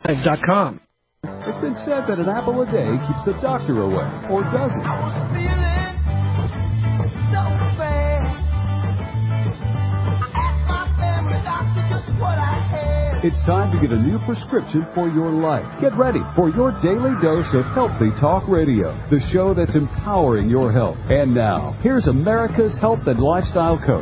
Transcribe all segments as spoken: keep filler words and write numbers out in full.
dot com. It's been said that an apple a day keeps the doctor away, or does it? I was feeling so bad. I asked my family doctor just what I had. It's time to get a new prescription for your life. Get ready for your daily dose of Healthy Talk Radio, the show that's empowering your health. And now, here's America's health and lifestyle coach.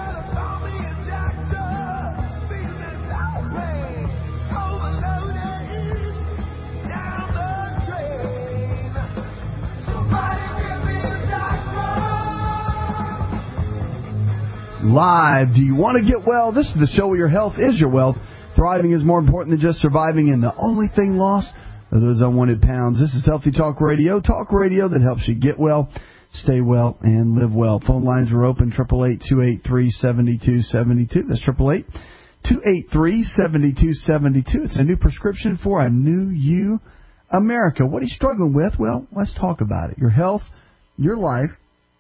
Live. Do you want to get well? This is the show where your health is your wealth. Thriving is more important than just surviving, and the only thing lost are those unwanted pounds. This is Healthy Talk Radio, talk radio that helps you get well, stay well, and live well. Phone lines are open, eight eight eight, two eight three, seven two seven two. That's eight eight eight, two eight three, seven two seven two. It's a new prescription for a new you, America. What are you struggling with? Well, let's talk about it. Your health, your life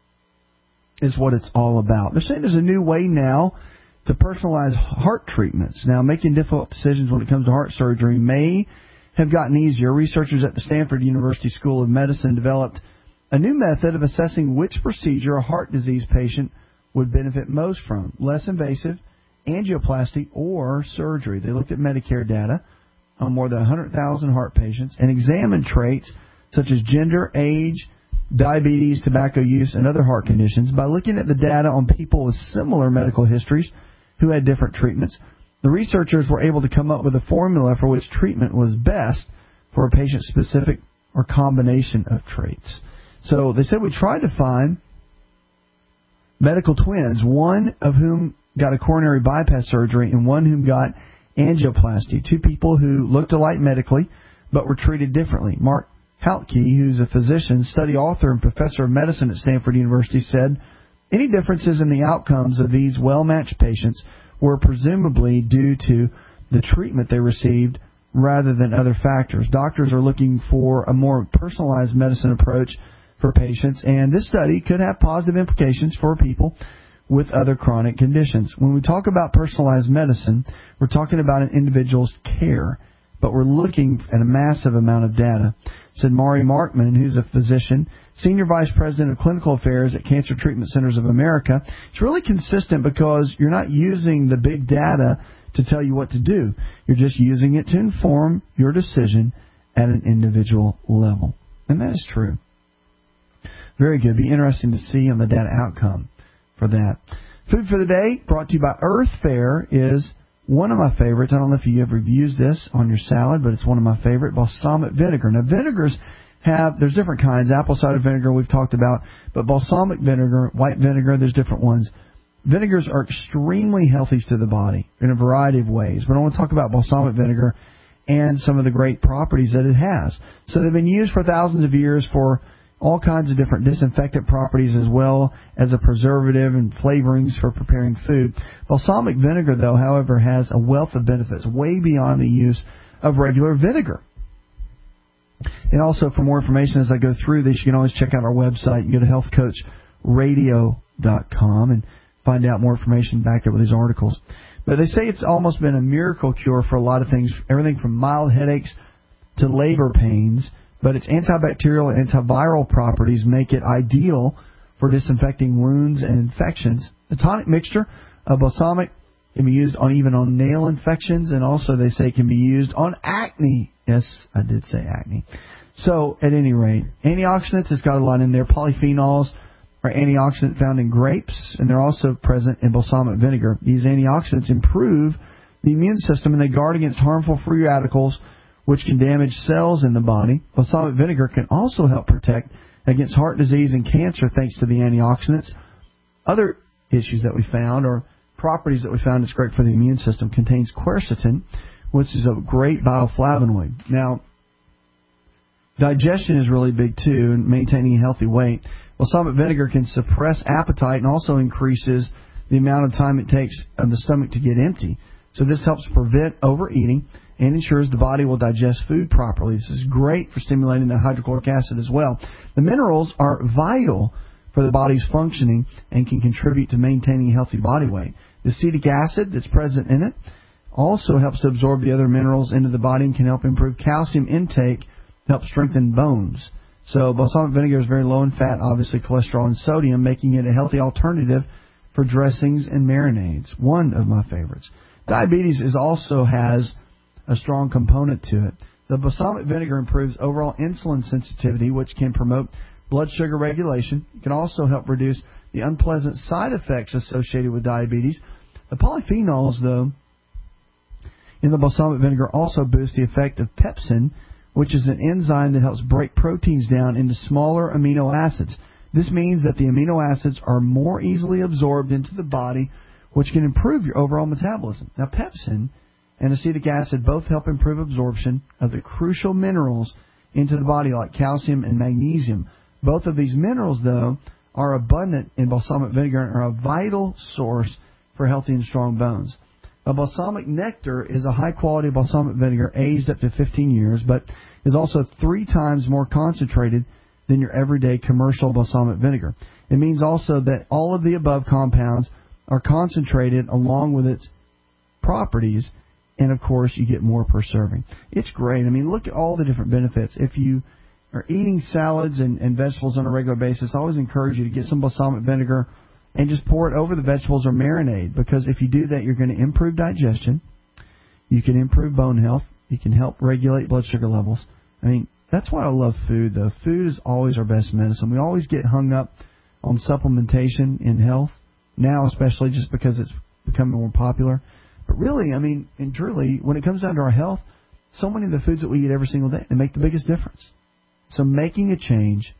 is what it's all about. They're saying there's a new way now to personalize heart treatments. Now, making difficult decisions when it comes to heart surgery may have gotten easier. Researchers at the Stanford University School of Medicine developed a new method of assessing which procedure a heart disease patient would benefit most from, less invasive, angioplasty, or surgery. They looked at Medicare data on more than one hundred thousand heart patients and examined traits such as gender, age, diabetes, tobacco use, and other heart conditions. By looking at the data on people with similar medical histories who had different treatments, the researchers were able to come up with a formula for which treatment was best for a patient-specific or combination of traits. So they said we tried to find medical twins, one of whom got a coronary bypass surgery and one whom got angioplasty, two people who looked alike medically but were treated differently. Mark Haltke, who's a physician, study author, and professor of medicine at Stanford University, said any differences in the outcomes of these well-matched patients were presumably due to the treatment they received rather than other factors. Doctors are looking for a more personalized medicine approach for patients, and this study could have positive implications for people with other chronic conditions. When we talk about personalized medicine, we're talking about an individual's care, but we're looking at a massive amount of data. Said Mari Markman, who's a physician, Senior Vice President of Clinical Affairs at Cancer Treatment Centers of America. It's really consistent because you're not using the big data to tell you what to do. You're just using it to inform your decision at an individual level. And that is true. Very good. Be interesting to see on the data outcome for that. Food for the day brought to you by Earth Fare is one of my favorites. I don't know if you ever used this on your salad, but it's one of my favorite, balsamic vinegar. Now, vinegars have, there's different kinds. Apple cider vinegar we've talked about, but balsamic vinegar, white vinegar, there's different ones. Vinegars are extremely healthy to the body in a variety of ways, but I want to talk about balsamic vinegar and some of the great properties that it has. So they've been used for thousands of years for all kinds of different disinfectant properties as well as a preservative and flavorings for preparing food. Balsamic vinegar, though, however, has a wealth of benefits way beyond the use of regular vinegar. And also, for more information as I go through this, you can always check out our website. You go to health coach radio dot com and find out more information backed up with these articles. But they say it's almost been a miracle cure for a lot of things, everything from mild headaches to labor pains. But its antibacterial and antiviral properties make it ideal for disinfecting wounds and infections. The tonic mixture of balsamic can be used on even on nail infections, and also they say it can be used on acne. Yes, I did say acne. So, at any rate, antioxidants, it's got a lot in there. Polyphenols are antioxidant found in grapes, and they're also present in balsamic vinegar. These antioxidants improve the immune system, and they guard against harmful free radicals, which can damage cells in the body. Balsamic vinegar can also help protect against heart disease and cancer thanks to the antioxidants. Other issues that we found, or properties that we found that's great for the immune system, contains quercetin, which is a great bioflavonoid. Now, digestion is really big too, and maintaining a healthy weight. Balsamic vinegar can suppress appetite and also increases the amount of time it takes of the stomach to get empty. So this helps prevent overeating and ensures the body will digest food properly. This is great for stimulating the hydrochloric acid as well. The minerals are vital for the body's functioning and can contribute to maintaining a healthy body weight. The acetic acid that's present in it Also helps to absorb the other minerals into the body and can help improve calcium intake, help strengthen bones. So balsamic vinegar is very low in fat, obviously cholesterol and sodium, making it a healthy alternative for dressings and marinades. One of my favorites. Diabetes is also has a strong component to it. The balsamic vinegar improves overall insulin sensitivity, which can promote blood sugar regulation. It can also help reduce the unpleasant side effects associated with diabetes. The polyphenols, though, in the balsamic vinegar also boost the effect of pepsin, which is an enzyme that helps break proteins down into smaller amino acids. This means that the amino acids are more easily absorbed into the body, which can improve your overall metabolism. Now, pepsin and acetic acid both help improve absorption of the crucial minerals into the body, like calcium and magnesium. Both of these minerals, though, are abundant in balsamic vinegar and are a vital source for healthy and strong bones. A balsamic nectar is a high-quality balsamic vinegar aged up to fifteen years, but is also three times more concentrated than your everyday commercial balsamic vinegar. It means also that all of the above compounds are concentrated along with its properties, and, of course, you get more per serving. It's great. I mean, look at all the different benefits. If you are eating salads and, and vegetables on a regular basis, I always encourage you to get some balsamic vinegar and just pour it over the vegetables or marinade, because if you do that, you're going to improve digestion. You can improve bone health. You can help regulate blood sugar levels. I mean, that's why I love food, though. Food is always our best medicine. We always get hung up on supplementation in health, now especially just because it's becoming more popular. But really, I mean, and truly, when it comes down to our health, so many of the foods that we eat every single day, they make the biggest difference. So making a change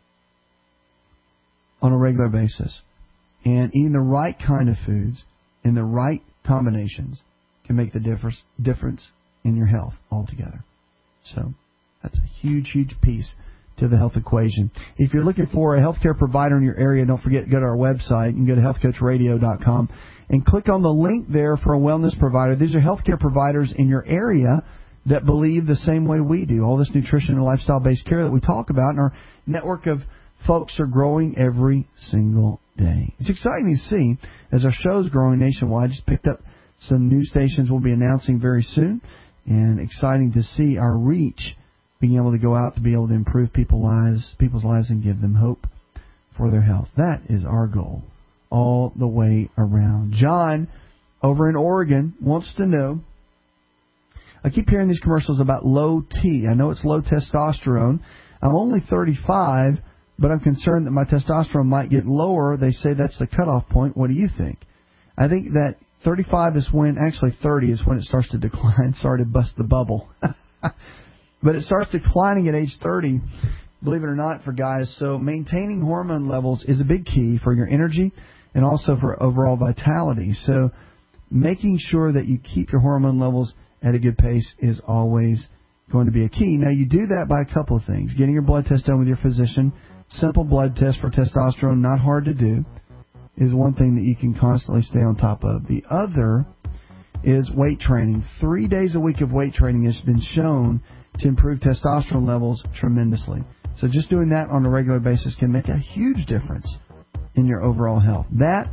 on a regular basis and eating the right kind of foods in the right combinations can make the difference difference in your health altogether. So that's a huge, huge piece to the health equation. If you're looking for a healthcare provider in your area, don't forget to go to our website. You can go to health coach radio dot com and click on the link there for a wellness provider. These are healthcare providers in your area that believe the same way we do. All this nutrition and lifestyle-based care that we talk about, and our network of folks are growing every single day. It's exciting to see as our show's growing nationwide. Just picked up some new stations we'll be announcing very soon, and exciting to see our reach being able to go out to be able to improve people's lives, people's lives and give them hope for their health. That is our goal all the way around. John, over in Oregon, wants to know, I keep hearing these commercials about low T. I know it's low testosterone. I'm only thirty-five, but I'm concerned that my testosterone might get lower. They say that's the cutoff point. What do you think? I think that thirty-five is when, actually thirty is when it starts to decline. Sorry to bust the bubble. But it starts declining at age thirty, believe it or not, for guys. So maintaining hormone levels is a big key for your energy and also for overall vitality. So making sure that you keep your hormone levels at a good pace is always going to be a key. Now, you do that by a couple of things. Getting your blood test done with your physician. Simple blood test for testosterone, not hard to do, is one thing that you can constantly stay on top of. The other is weight training. Three days a week of weight training has been shown to improve testosterone levels tremendously. So just doing that on a regular basis can make a huge difference in your overall health. That,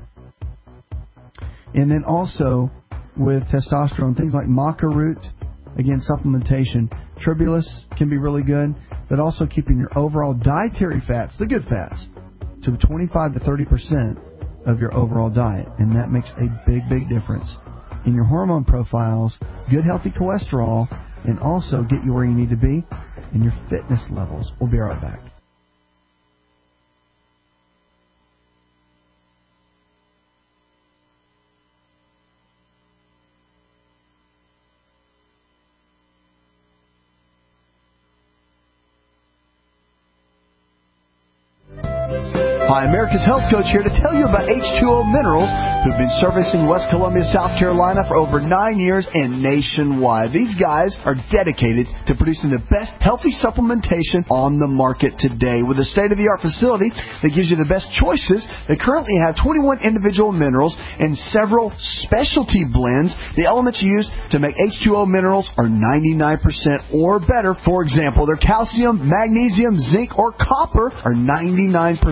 and then also with testosterone, things like maca root, again, supplementation. Tribulus can be really good, but also keeping your overall dietary fats, the good fats, to twenty-five to thirty percent of your overall diet. And that makes a big, big difference in your hormone profiles, good healthy cholesterol, and also get you where you need to be in your fitness levels. We'll be right back. Hi, America's Health Coach here to tell you about H two O Minerals, who've been servicing West Columbia, South Carolina for over nine years and nationwide. These guys are dedicated to producing the best healthy supplementation on the market today. With a state-of-the-art facility that gives you the best choices, they currently have twenty-one individual minerals and several specialty blends. The elements used to make H two O Minerals are ninety-nine percent or better. For example, their calcium, magnesium, zinc, or copper are ninety-nine percent pure.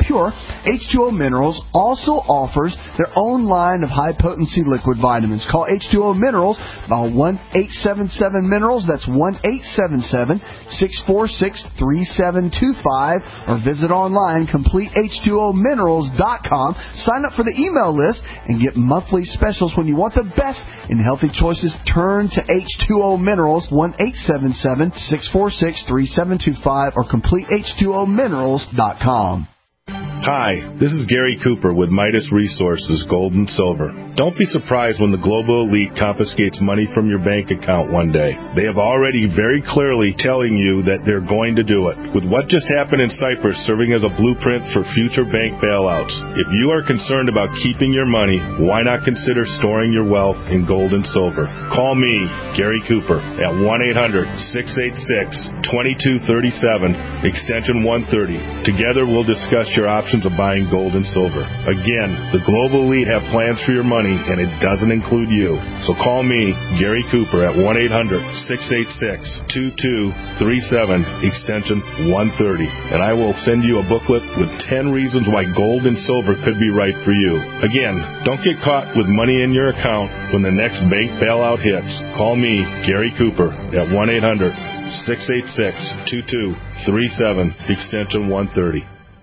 pure, H two O Minerals also offers their own line of high-potency liquid vitamins. Call H two O Minerals by one eight seven seven Minerals. That's one eight seven seven, six four six, three seven two five. Or visit online, complete H two O Minerals dot com. Sign up for the email list and get monthly specials. When you want the best in healthy choices, turn to H two O Minerals, one eight seven seven, six four six, three seven two five, or complete H two O Minerals dot com. Hi, this is Gary Cooper with Midas Resources, Gold and Silver. Don't be surprised when the global elite confiscates money from your bank account one day. They have already very clearly telling you that they're going to do it. With what just happened in Cyprus serving as a blueprint for future bank bailouts, if you are concerned about keeping your money, why not consider storing your wealth in gold and silver? Call me, Gary Cooper, at one eight hundred, six eight six, two two three seven, extension one thirty. Together we'll discuss your options of buying gold and silver. Again, the global elite have plans for your money, and it doesn't include you. So call me, Gary Cooper, at one eight hundred, six eight six, two two three seven, extension one thirty. And I will send you a booklet with ten reasons why gold and silver could be right for you. Again, don't get caught with money in your account when the next bank bailout hits. Call me, Gary Cooper, at one eight hundred, six eight six, two two three seven, extension one thirty.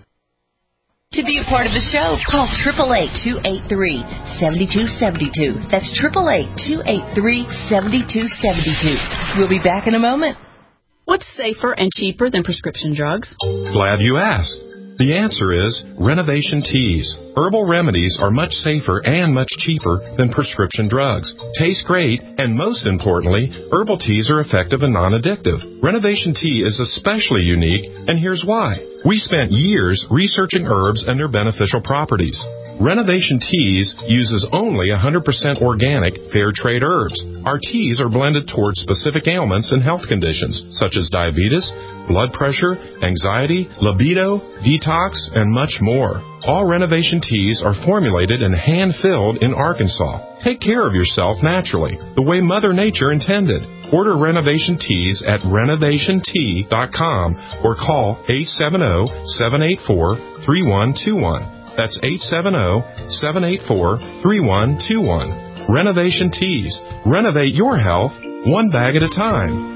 To be a part of the show, call eight eight eight, two eight three, seven two seven two. That's eight eight eight, two eight three, seven two seven two. We'll be back in a moment. What's safer and cheaper than prescription drugs? Glad you asked. The answer is Renovation Teas. Herbal remedies are much safer and much cheaper than prescription drugs. Taste great, and most importantly, herbal teas are effective and non-addictive. Renovation Tea is especially unique, and here's why. We spent years researching herbs and their beneficial properties. Renovation Teas uses only one hundred percent organic, fair trade herbs. Our teas are blended towards specific ailments and health conditions, such as diabetes, blood pressure, anxiety, libido, detox, and much more. All Renovation Teas are formulated and hand-filled in Arkansas. Take care of yourself naturally, the way Mother Nature intended. Order Renovation Teas at renovation tea dot com or call eight seven zero, seven eight four, three one two one. That's eight seven zero, seven eight four, three one two one. Renovation Teas. Renovate your health one bag at a time.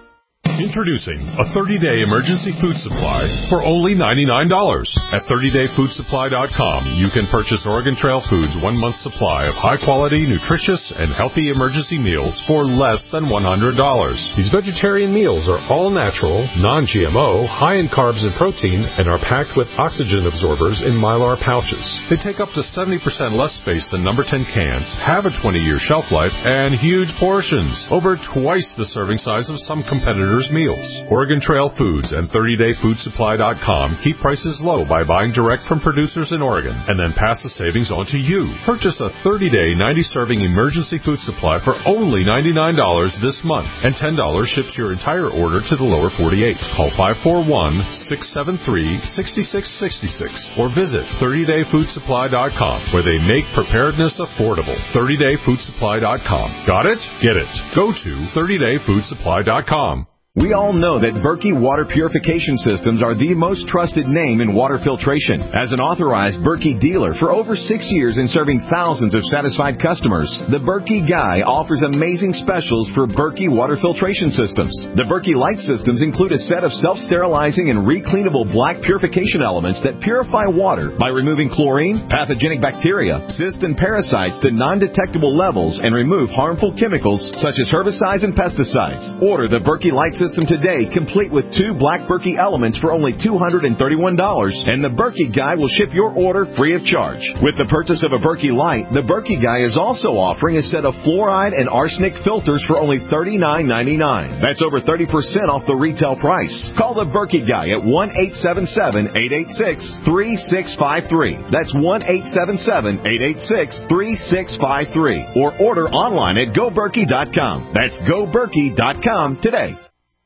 Introducing a thirty-day emergency food supply for only ninety-nine dollars. At thirty day food supply dot com, you can purchase Oregon Trail Foods' one-month supply of high-quality, nutritious, and healthy emergency meals for less than one hundred dollars. These vegetarian meals are all natural, non-G M O, high in carbs and protein, and are packed with oxygen absorbers in Mylar pouches. They take up to seventy percent less space than number ten cans, have a twenty year shelf life, and huge portions, over twice the serving size of some competitors' meals. Oregon Trail Foods and thirty day food supply dot com keep prices low by buying direct from producers in Oregon and then pass the savings on to you. Purchase a thirty day, ninety serving emergency food supply for only ninety-nine dollars this month, and ten dollars ships your entire order to the lower forty-eight. Call five four one, six seven three, six six six six or visit thirty day food supply dot com, where they make preparedness affordable. thirty day food supply dot com. Got it? Get it. Go to thirty day food supply dot com. We all know that Berkey Water Purification Systems are the most trusted name in water filtration. As an authorized Berkey dealer for over six years and serving thousands of satisfied customers, the Berkey Guy offers amazing specials for Berkey Water Filtration Systems. The Berkey Light Systems include a set of self-sterilizing and recleanable black purification elements that purify water by removing chlorine, pathogenic bacteria, cysts, and parasites to non-detectable levels and remove harmful chemicals such as herbicides and pesticides. Order the Berkey Light Systems today, complete with two black Berkey elements for only two hundred thirty-one dollars, and the Berkey Guy will ship your order free of charge. With the purchase of a Berkey Light, the Berkey Guy is also offering a set of fluoride and arsenic filters for only thirty-nine ninety-nine. That's over thirty percent off the retail price. Call the Berkey Guy at one eight seven seven, eight eight six, three six five three. That's one eight seven seven, eight eight six, three six five three. Or order online at go berkey dot com. That's go berkey dot com today.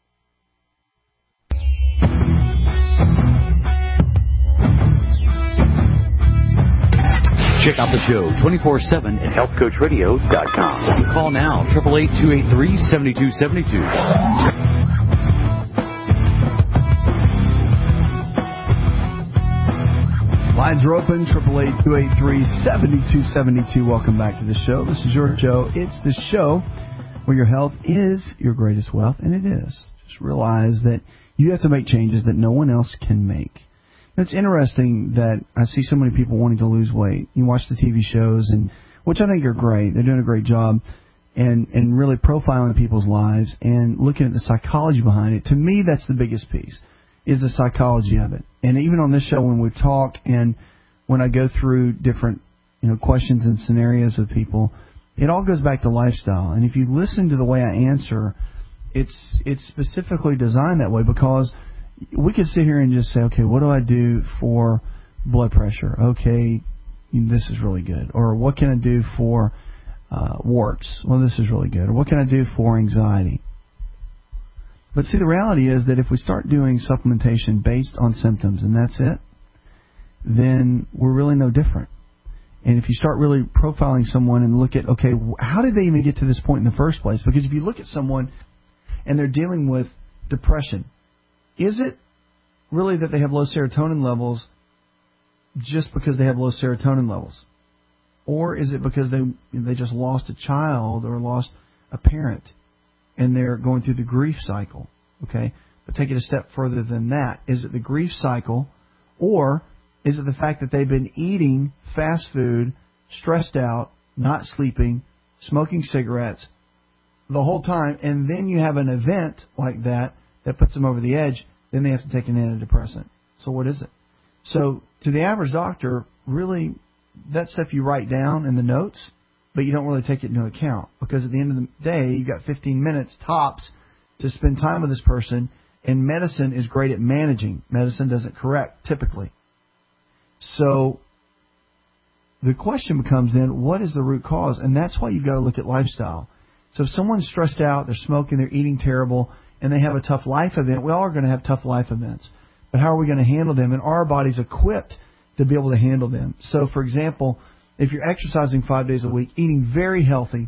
Check out the show twenty-four seven at health coach radio dot com. Call now, eight eight eight, two eight three, seven two seven two. Lines are open, eight eight eight, two eight three, seven two seven two. Welcome back to the show. This is your show. It's the show where your health is your greatest wealth, and it is. Just realize that you have to make changes that no one else can make. It's interesting that I see so many people wanting to lose weight. You watch the T V shows, and which I think are great. They're doing a great job and, and really profiling people's lives and looking at the psychology behind it. To me, that's the biggest piece, is the psychology of it. And even on this show, when we talk and when I go through different, you know, questions and scenarios with people, it all goes back to lifestyle. And if you listen to the way I answer, it's it's specifically designed that way, because we could sit here and just say, okay, what do I do for blood pressure? Okay, this is really good. Or what can I do for uh, warts? Well, this is really good. Or what can I do for anxiety? But see, the reality is that if we start doing supplementation based on symptoms and that's it, then we're really no different. And if you start really profiling someone and look at, okay, how did they even get to this point in the first place? Because if you look at someone and they're dealing with depression, is it really that they have low serotonin levels just because they have low serotonin levels? Or is it because they they just lost a child or lost a parent and they're going through the grief cycle? Okay, but take it a step further than that. Is it the grief cycle, or is it the fact that they've been eating fast food, stressed out, not sleeping, smoking cigarettes the whole time, and then you have an event like that that puts them over the edge, then they have to take an antidepressant? So what is it? So to the average doctor, really, that stuff you write down in the notes, but you don't really take it into account, because at the end of the day, you've got fifteen minutes tops to spend time with this person, and medicine is great at managing. Medicine doesn't correct, typically. So the question becomes then, what is the root cause? And that's why you've got to look at lifestyle. So if someone's stressed out, they're smoking, they're eating terrible, and they have a tough life event, we all are going to have tough life events. But how are we going to handle them? And are our bodies equipped to be able to handle them? So, for example, if you're exercising five days a week, eating very healthy,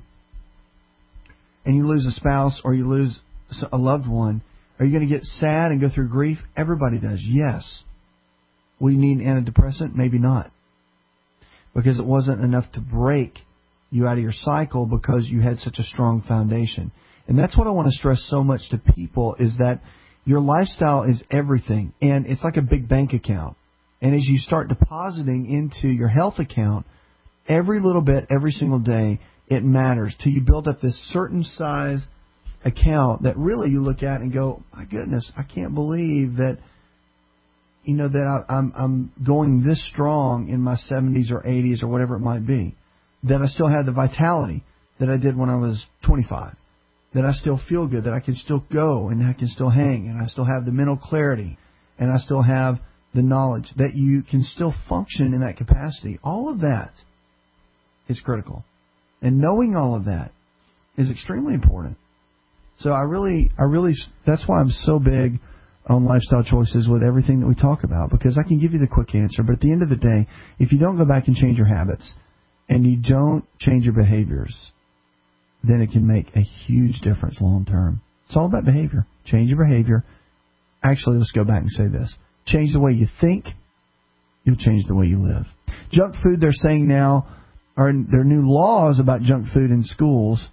and you lose a spouse or you lose a loved one, are you going to get sad and go through grief? Everybody does, yes. Will you need an antidepressant? Maybe not. Because it wasn't enough to break you out of your cycle because you had such a strong foundation. And that's what I want to stress so much to people, is that your lifestyle is everything. And it's like a big bank account. And as you start depositing into your health account, every little bit, every single day, it matters till you build up this certain size account that really you look at and go, my goodness, I can't believe that, you know, that I, I'm, I'm going this strong in my seventies or eighties or whatever it might be. That I still have the vitality that I did when I was twenty-five. That I still feel good, that I can still go and I can still hang, and I still have the mental clarity, and I still have the knowledge that you can still function in that capacity. All of that is critical. And knowing all of that is extremely important. So I really, I really, that's why I'm so big on lifestyle choices with everything that we talk about, because I can give you the quick answer, but at the end of the day, if you don't go back and change your habits and you don't change your behaviors, then it can make a huge difference long term. It's all about behavior. Change your behavior. Actually, let's go back and say this. Change the way you think, you'll change the way you live. Junk food, they're saying now, are there are new laws about junk food in schools,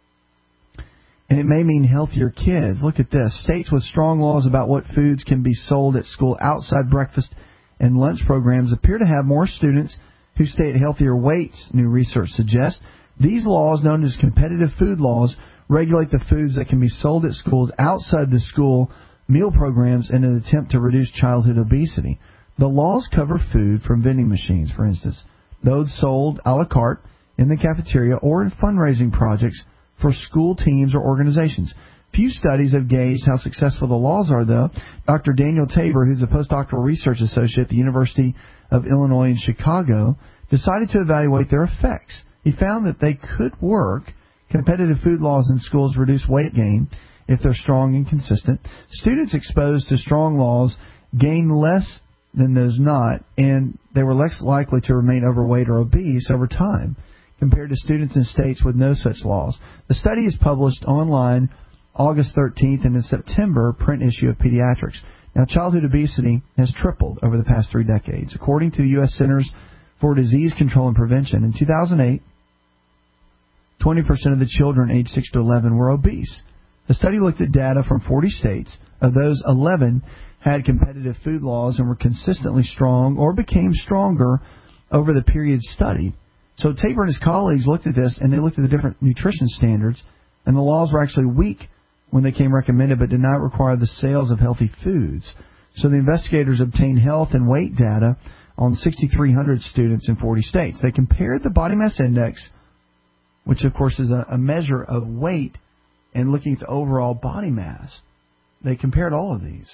and it may mean healthier kids. Look at this. States with strong laws about what foods can be sold at school outside breakfast and lunch programs appear to have more students who stay at healthier weights, new research suggests. These laws, known as competitive food laws, regulate the foods that can be sold at schools outside the school meal programs in an attempt to reduce childhood obesity. The laws cover food from vending machines, for instance, those sold a la carte in the cafeteria or in fundraising projects for school teams or organizations. Few studies have gauged how successful the laws are, though. Doctor Daniel Tabor, who's a postdoctoral research associate at the University of Illinois in Chicago, decided to evaluate their effects. He found that they could work. Competitive food laws in schools reduce weight gain if they're strong and consistent. Students exposed to strong laws gain less than those not, and they were less likely to remain overweight or obese over time compared to students in states with no such laws. The study is published online August thirteenth and in September print issue of Pediatrics. Now, childhood obesity has tripled over the past three decades. According to the U S Centers for Disease Control and Prevention, in two thousand eight, twenty percent of the children aged six to eleven were obese. The study looked at data from forty states. Of those, eleven had competitive food laws and were consistently strong or became stronger over the period studied. So Tabor and his colleagues looked at this, and they looked at the different nutrition standards, and the laws were actually weak when they came recommended, but did not require the sales of healthy foods. So the investigators obtained health and weight data on six thousand three hundred students in forty states. They compared the body mass index, which of course is a, a measure of weight, and looking at the overall body mass. They compared all of these.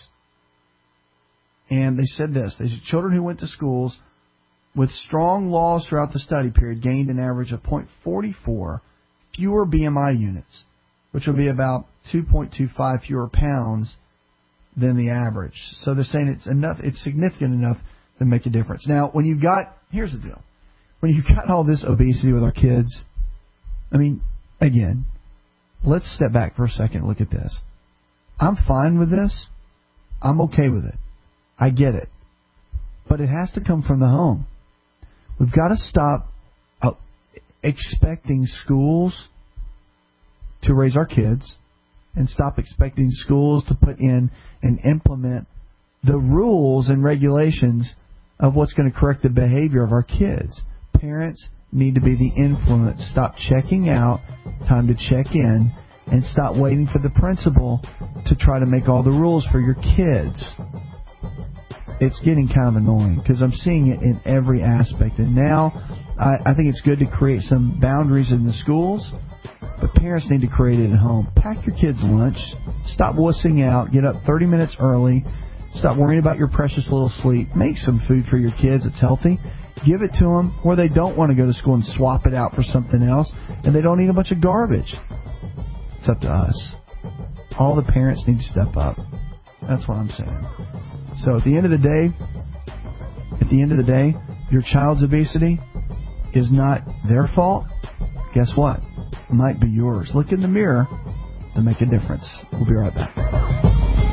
And they said this. They said children who went to schools with strong laws throughout the study period gained an average of zero point four four fewer B M I units, which would be about two point two five fewer pounds than the average. So they're saying it's enough, it's significant enough to make a difference. Now, when you've got, here's the deal. When you've got all this obesity with our kids, I mean, again, let's step back for a second and look at this. I'm fine with this. I'm okay with it. I get it. But it has to come from the home. We've got to stop uh, expecting schools to raise our kids and stop expecting schools to put in and implement the rules and regulations of what's going to correct the behavior of our kids. Parents need to be the influence. Stop checking out, time to check in, and stop waiting for the principal to try to make all the rules for your kids. It's getting kind of annoying because I'm seeing it in every aspect. And now I, I think it's good to create some boundaries in the schools, but parents need to create it at home. Pack your kids' lunch. Stop wussing out. Get up thirty minutes early. Stop worrying about your precious little sleep. Make some food for your kids that's healthy. Give it to them where they don't want to go to school and swap it out for something else, and they don't eat a bunch of garbage. It's up to us. All the parents need to step up. That's what I'm saying. So at the end of the day, at the end of the day, your child's obesity is not their fault. Guess what? It might be yours. Look in the mirror to make a difference. We'll be right back.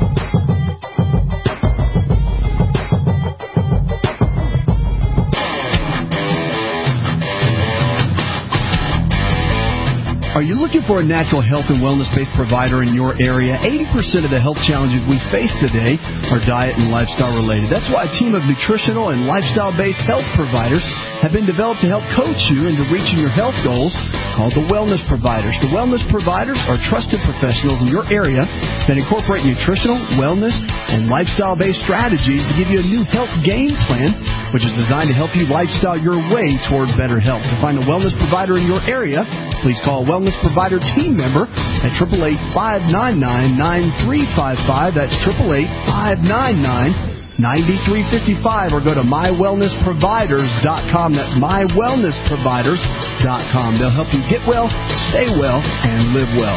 Are you looking for a natural health and wellness-based provider in your area? eighty percent of the health challenges we face today are diet and lifestyle related. That's why a team of nutritional and lifestyle-based health providers have been developed to help coach you into reaching your health goals, called the Wellness Providers. The Wellness Providers are trusted professionals in your area that incorporate nutritional, wellness, and lifestyle-based strategies to give you a new health game plan, which is designed to help you lifestyle your way toward better health. To find a wellness provider in your area, please call a Wellness Provider team member at eight eight eight, five nine nine, nine three five five. That's eight eight eight, five nine nine, nine three five five. Or go to my wellness providers dot com. That's my wellness providers dot com. They'll help you get well, stay well, and live well.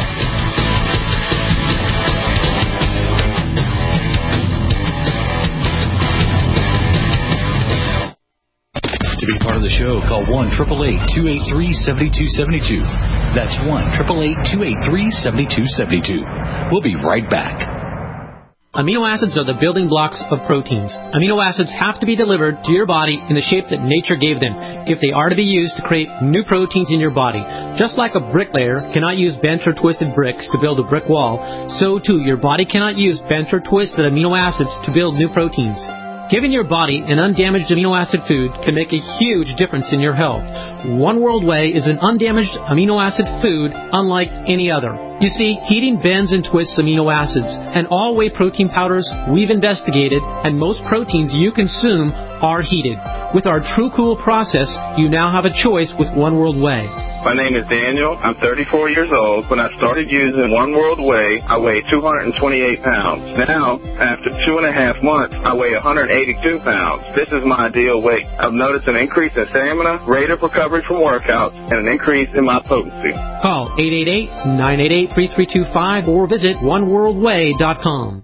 To be part of the show, call one eight eight eight, two eight three, seven two seven two. That's one eight eight eight, two eight three, seven two seven two. We'll be right back. Amino acids are the building blocks of proteins. Amino acids have to be delivered to your body in the shape that nature gave them if they are to be used to create new proteins in your body. Just like a bricklayer cannot use bent or twisted bricks to build a brick wall, so too your body cannot use bent or twisted amino acids to build new proteins. Giving your body an undamaged amino acid food can make a huge difference in your health. One World Whey is an undamaged amino acid food unlike any other. You see, heating bends and twists amino acids, and all whey protein powders we've investigated, and most proteins you consume are heated. With our True Cool process, you now have a choice with One World Whey. My name is Daniel. I'm thirty-four years old. When I started using One World Whey, I weighed two hundred twenty-eight pounds. Now, after two and a half months, I weigh one hundred eighty-two pounds. This is my ideal weight. I've noticed an increase in stamina, rate of recovery from workouts, and an increase in my potency. Call eight eight eight, nine eight eight, three three two five or visit one world whey dot com.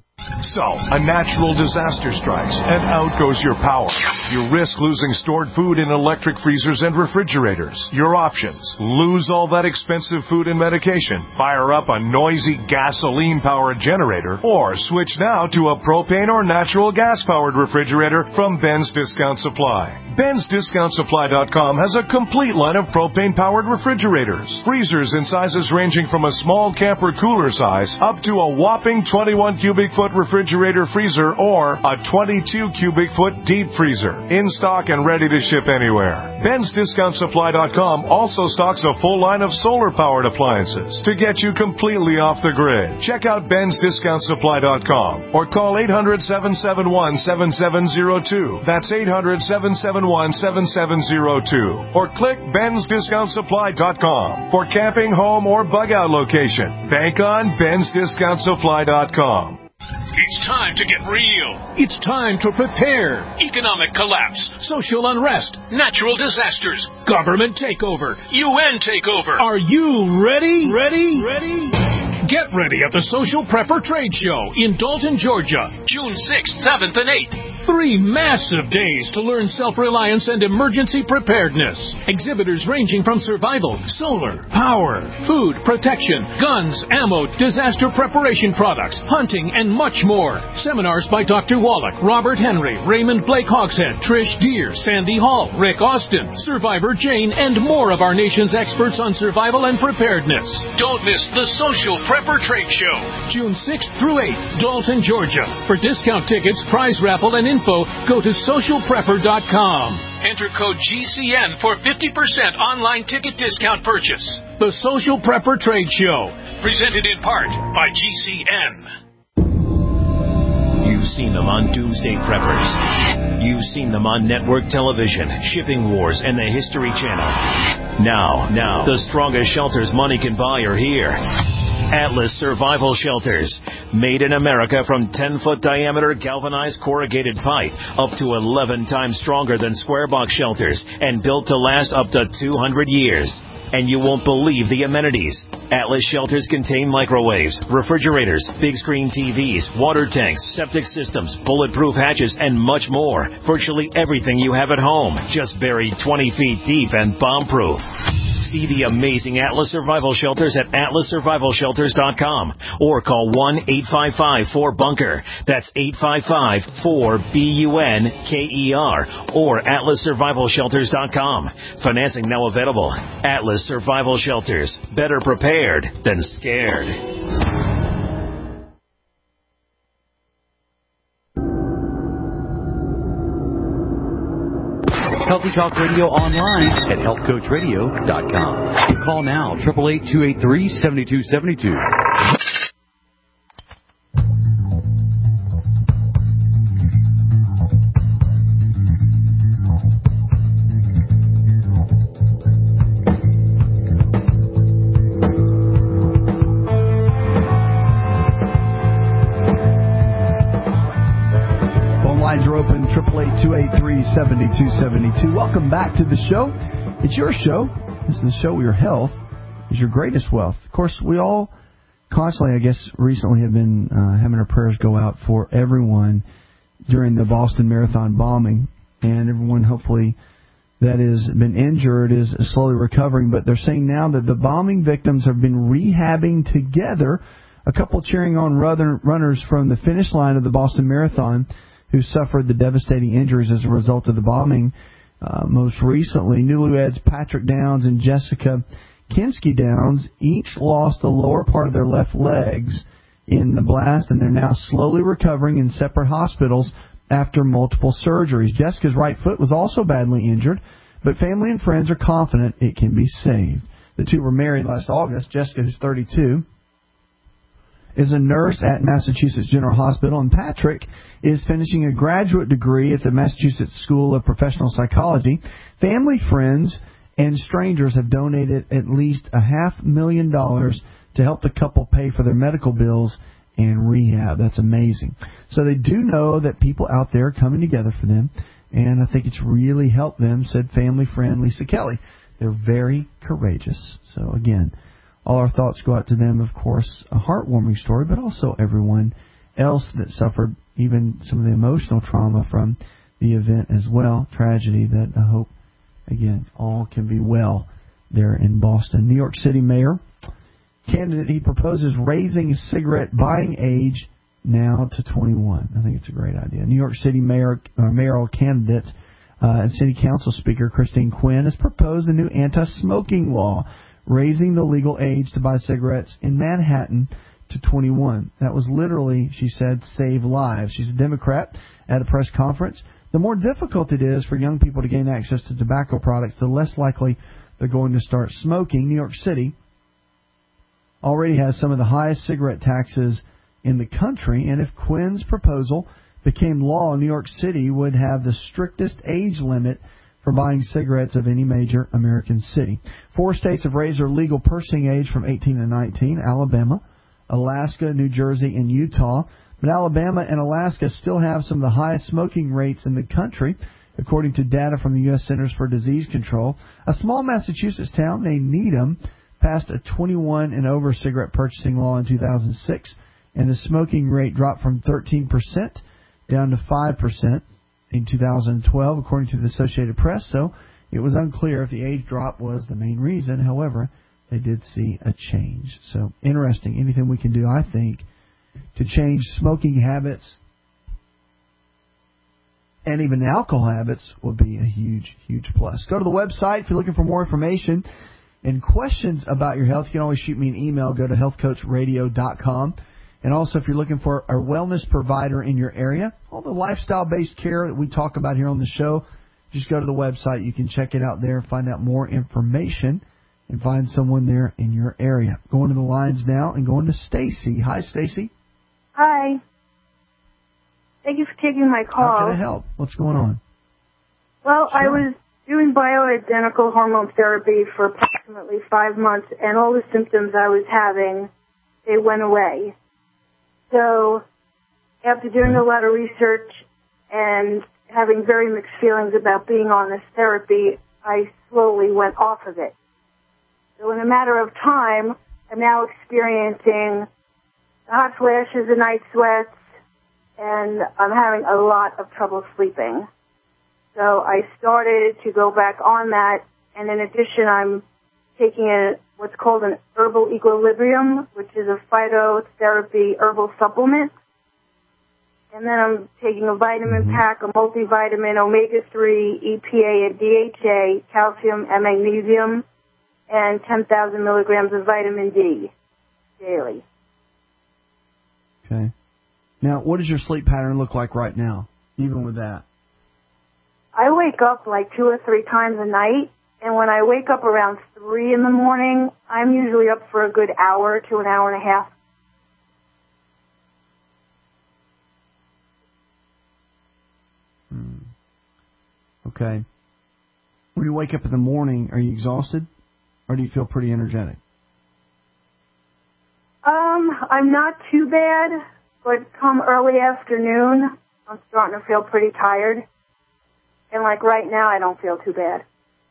So, a natural disaster strikes, and out goes your power. You risk losing stored food in electric freezers and refrigerators. Your options: lose all that expensive food and medication, fire up a noisy gasoline-powered generator, or switch now to a propane or natural gas-powered refrigerator from Ben's Discount Supply. Ben's Discount Supply dot com has a complete line of propane-powered refrigerators. Freezers in sizes ranging from a small camper cooler size up to a whopping twenty-one cubic foot refrigerator freezer or a twenty-two cubic foot deep freezer. In stock and ready to ship anywhere. Ben's Discount Supply dot com also stocks a full line of solar-powered appliances to get you completely off the grid. Check out Ben's Discount Supply dot com or call eight hundred, seven seven one, seven seven zero two. That's eight hundred, seven seven one, seven seven zero two. Or click Ben's Discount Supply dot com for camping, home, or bug-out location. Bank on Ben's Discount Supply dot com. It's time to get real. It's time to prepare. Economic collapse, social unrest, natural disasters, government takeover, U N takeover. Are you ready? Ready? Ready? Get ready at the Social Prepper Trade Show in Dalton, Georgia, June sixth, seventh, and eighth. Three massive days to learn self-reliance and emergency preparedness. Exhibitors ranging from survival, solar, power, food, protection, guns, ammo, disaster preparation products, hunting, and much more. Seminars by Doctor Wallach, Robert Henry, Raymond Blake Hogshead, Trish Deere, Sandy Hall, Rick Austin, Survivor Jane, and more of our nation's experts on survival and preparedness. Don't miss the Social Prepper Trade Show, June sixth through eighth, Dalton, Georgia. For discount tickets, prize raffle, and info, go to social prepper dot com. Enter code G C N for fifty percent online ticket discount purchase. The Social Prepper Trade Show, presented in part by G C N. You've seen them on Doomsday Preppers. You've seen them on network television, Shipping Wars, and the History Channel. Now, now, the strongest shelters money can buy are here. Atlas Survival Shelters. Made in America from ten-foot diameter galvanized corrugated pipe, up to eleven times stronger than square box shelters, and built to last up to two hundred years. And you won't believe the amenities. Atlas shelters contain microwaves, refrigerators, big screen T Vs, water tanks, septic systems, bulletproof hatches, and much more. Virtually everything you have at home, just buried twenty feet deep and bomb-proof. See the amazing Atlas Survival Shelters at atlas survival shelters dot com or call one eight five five four bunker. That's eight five five four B U N K E R or atlas survival shelters dot com. Financing now available. Atlas Survival Shelters. Better prepared than scared. Healthy Talk Radio online at health coach radio dot com. Call now, eight eight eight, two eight three, seven two seven two. two eight three, seven two seven two. Welcome back to the show. It's your show. This is the show where your health is your greatest wealth. Of course, we all constantly, I guess, recently have been uh, having our prayers go out for everyone during the Boston Marathon bombing, and everyone hopefully that has been injured is slowly recovering. But they're saying now that the bombing victims have been rehabbing together. A couple cheering on runners from the finish line of the Boston Marathon who suffered the devastating injuries as a result of the bombing. Uh, most recently, newlyweds Patrick Downs and Jessica Kinsky Downs each lost the lower part of their left legs in the blast, and they're now slowly recovering in separate hospitals after multiple surgeries. Jessica's right foot was also badly injured, but family and friends are confident it can be saved. The two were married last August. Jessica, who's thirty-two, is a nurse at Massachusetts General Hospital, and Patrick is finishing a graduate degree at the Massachusetts School of Professional Psychology. Family, friends, and strangers have donated at least a half million dollars to help the couple pay for their medical bills and rehab. That's amazing. So they do know that people out there are coming together for them, and I think it's really helped them, said family friend Lisa Kelly. They're very courageous. So again, all our thoughts go out to them, of course. A heartwarming story, but also everyone else that suffered even some of the emotional trauma from the event as well. Tragedy that I hope, again, all can be well there in Boston. New York City mayor candidate, he proposes raising cigarette buying age now to twenty-one. I think it's a great idea. New York City mayor, uh, mayoral candidate uh, and city council speaker Christine Quinn has proposed a new anti-smoking law, raising the legal age to buy cigarettes in Manhattan to twenty-one. That was literally, she said, save lives. She's a Democrat at a press conference. The more difficult it is for young people to gain access to tobacco products, the less likely they're going to start smoking. New York City already has some of the highest cigarette taxes in the country, and if Quinn's proposal became law, New York City would have the strictest age limit for buying cigarettes of any major American city. Four states have raised their legal purchasing age from eighteen to nineteen: Alabama, Alaska, New Jersey, and Utah. But Alabama and Alaska still have some of the highest smoking rates in the country, according to data from the U S Centers for Disease Control. A small Massachusetts town named Needham passed a twenty-one and over cigarette purchasing law in two thousand six, and the smoking rate dropped from thirteen percent down to five percent in two thousand twelve, according to the Associated Press. So it was unclear if the age drop was the main reason. However, they did see a change. So interesting. Anything we can do, I think, to change smoking habits and even alcohol habits would be a huge, huge plus. Go to the website if you're looking for more information and questions about your health. You can always shoot me an email. Go to health coach radio dot com. And also, if you're looking for a wellness provider in your area, all the lifestyle-based care that we talk about here on the show, just go to the website. You can check it out there, find out more information, and find someone there in your area. Going to the lines now and going to Stacy. Hi, Stacy. Hi. Thank you for taking my call. How can I help? What's going on? Well, Sure. I was doing bioidentical hormone therapy for approximately five months, and all the symptoms I was having, they went away. So after doing a lot of research and having very mixed feelings about being on this therapy, I slowly went off of it. So in a matter of time, I'm now experiencing hot flashes and night sweats, and I'm having a lot of trouble sleeping. So I started to go back on that, and in addition, I'm taking a, what's called an herbal equilibrium, which is a phytotherapy herbal supplement. And then I'm taking a vitamin mm-hmm. pack, a multivitamin, omega three, E P A, and D H A, calcium and magnesium, and ten thousand milligrams of vitamin D daily. Okay. Now, what does your sleep pattern look like right now, even with that? I wake up like two or three times a night, and when I wake up around three in the morning, I'm usually up for a good hour to an hour and a half. Hmm. Okay. When you wake up in the morning, are you exhausted, or do you feel pretty energetic? Um, I'm not too bad, but come early afternoon, I'm starting to feel pretty tired. And like right now, I don't feel too bad.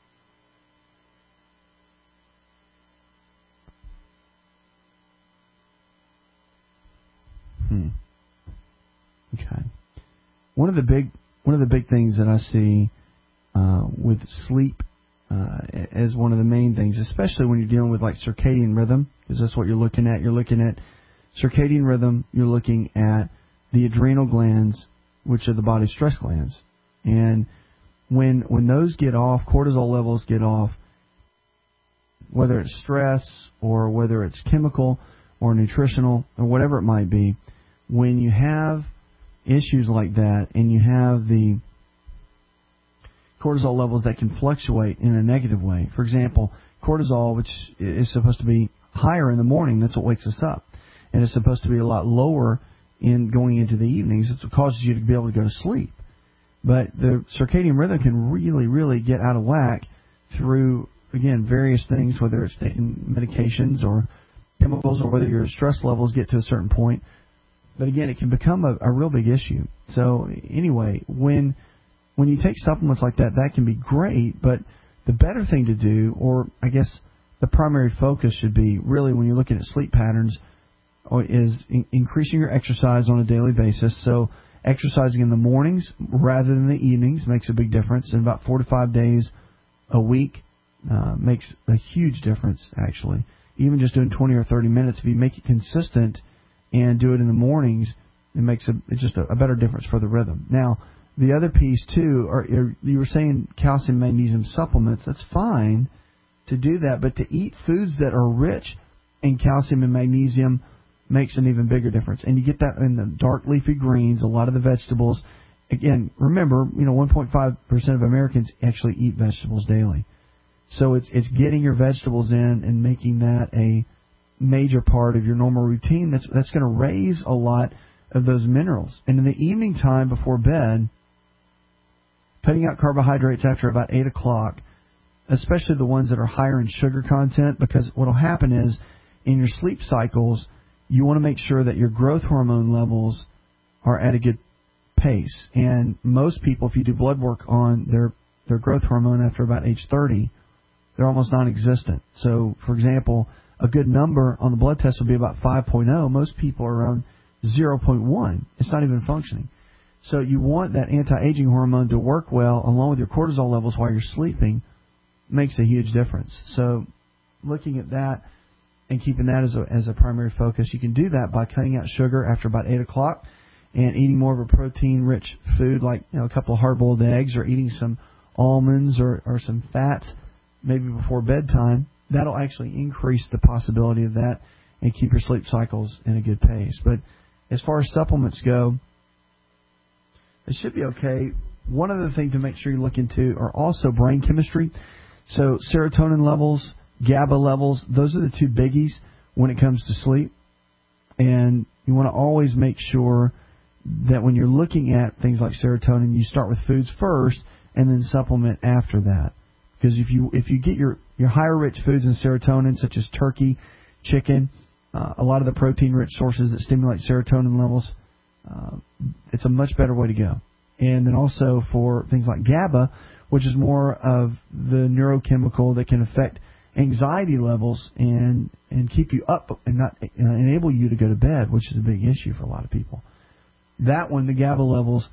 Hmm. Okay. One of the big one of the big things that I see uh, with sleep uh, as one of the main things, especially when you're dealing with like circadian rhythm, because that's what you're looking at. You're looking at circadian rhythm. You're looking at the adrenal glands, which are the body's stress glands, and when when those get off, cortisol levels get off, whether it's stress or whether it's chemical or nutritional or whatever it might be, when you have issues like that and you have the cortisol levels that can fluctuate in a negative way. For example, cortisol, which is supposed to be higher in the morning, that's what wakes us up. And it's supposed to be a lot lower in going into the evenings. It's what causes you to be able to go to sleep. But the circadian rhythm can really, really get out of whack through, again, various things, whether it's taking medications or chemicals or whether your stress levels get to a certain point. But again, it can become a, a real big issue. So anyway, when when you take supplements like that, that can be great. But the better thing to do, or I guess the primary focus should be really when you're looking at sleep patterns, is in- increasing your exercise on a daily basis. So exercising in the mornings rather than the evenings makes a big difference. And about four to five days a week uh, makes a huge difference, actually. Even just doing twenty or thirty minutes, if you make it consistent and do it in the mornings, it makes a, it's just a, a better difference for the rhythm. Now, the other piece, too, are, you were saying calcium, magnesium supplements. That's fine to do that, but to eat foods that are rich in calcium and magnesium makes an even bigger difference. And you get that in the dark leafy greens, a lot of the vegetables. Again, remember, you know, one point five percent of Americans actually eat vegetables daily. So it's it's getting your vegetables in and making that a major part of your normal routine. That's that's going to raise a lot of those minerals. And in the evening time before bed, cutting out carbohydrates after about eight o'clock, especially the ones that are higher in sugar content, because what will happen is in your sleep cycles, you want to make sure that your growth hormone levels are at a good pace. And most people, if you do blood work on their, their growth hormone after about age thirty, they're almost non-existent. So, for example, a good number on the blood test would be about five point oh. Most people are around zero point one. It's not even functioning. So you want that anti-aging hormone to work well along with your cortisol levels while you're sleeping. Makes a huge difference. So looking at that and keeping that as a, as a primary focus, you can do that by cutting out sugar after about eight o'clock and eating more of a protein-rich food like, you know, a couple of hard-boiled eggs, or eating some almonds or, or some fats maybe before bedtime. That'll actually increase the possibility of that and keep your sleep cycles in a good pace. But as far as supplements go, it should be okay. One other thing to make sure you look into are also brain chemistry. So serotonin levels, GABA levels, those are the two biggies when it comes to sleep. And you want to always make sure that when you're looking at things like serotonin, you start with foods first and then supplement after that. Because if you if you get your, your higher rich foods in serotonin, such as turkey, chicken, uh, a lot of the protein-rich sources that stimulate serotonin levels, uh, it's a much better way to go. And then also for things like GABA, which is more of the neurochemical that can affect anxiety levels and and keep you up and not uh, enable you to go to bed, which is a big issue for a lot of people. That one, the GABA levels,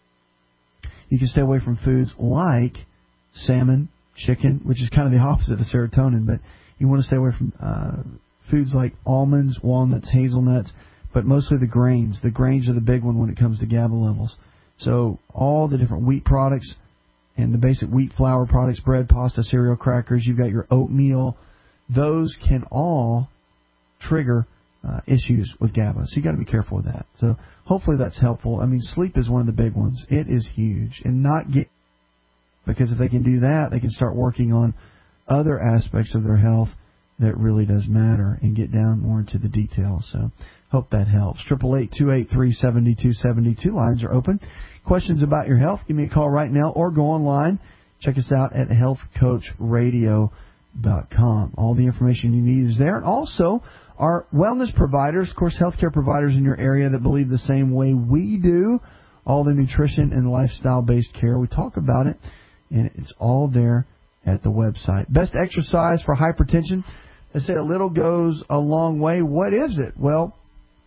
you can stay away from foods like salmon, chicken, which is kind of the opposite of serotonin, but you want to stay away from uh, foods like almonds, walnuts, hazelnuts, but mostly the grains. The grains are the big one when it comes to GABA levels. So all the different wheat products and the basic wheat flour products, bread, pasta, cereal, crackers, you've got your oatmeal, those can all trigger uh, issues with GABA. So you got to be careful with that. So hopefully that's helpful. I mean, sleep is one of the big ones. It is huge. And not get, because if they can do that, they can start working on other aspects of their health that really does matter and get down more into the details. So hope that helps. Triple eight two eight three seventy two seventy two lines are open. Questions about your health? Give me a call right now or go online. Check us out at health coach radio dot com. All the information you need is there. And also our wellness providers, of course, healthcare providers in your area that believe the same way we do. All the nutrition and lifestyle-based care. We talk about it, and it's all there at the website. Best exercise for hypertension. They say a little goes a long way. What is it? Well,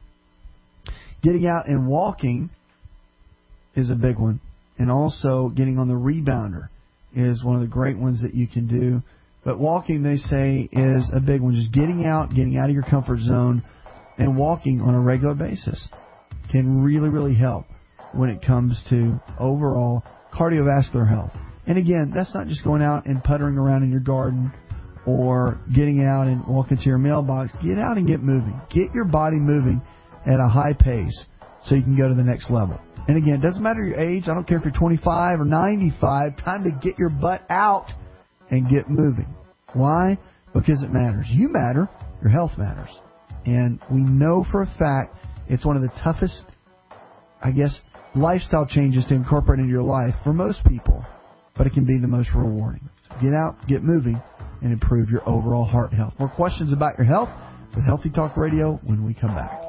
getting out and walking is a big one. And also getting on the rebounder is one of the great ones that you can do. But walking, they say, is a big one. Just getting out, getting out of your comfort zone, and walking on a regular basis can really, really help when it comes to overall cardiovascular health. And again, that's not just going out and puttering around in your garden or getting out and walking to your mailbox. Get out and get moving. Get your body moving at a high pace so you can go to the next level. And again, it doesn't matter your age. I don't care if you're twenty-five or ninety-five. Time to get your butt out and get moving. Why? Because it matters. You matter. Your health matters. And we know for a fact it's one of the toughest, I guess, lifestyle changes to incorporate into your life for most people. But it can be the most rewarding. So get out, get moving, and improve your overall heart health. More questions about your health with Healthy Talk Radio when we come back.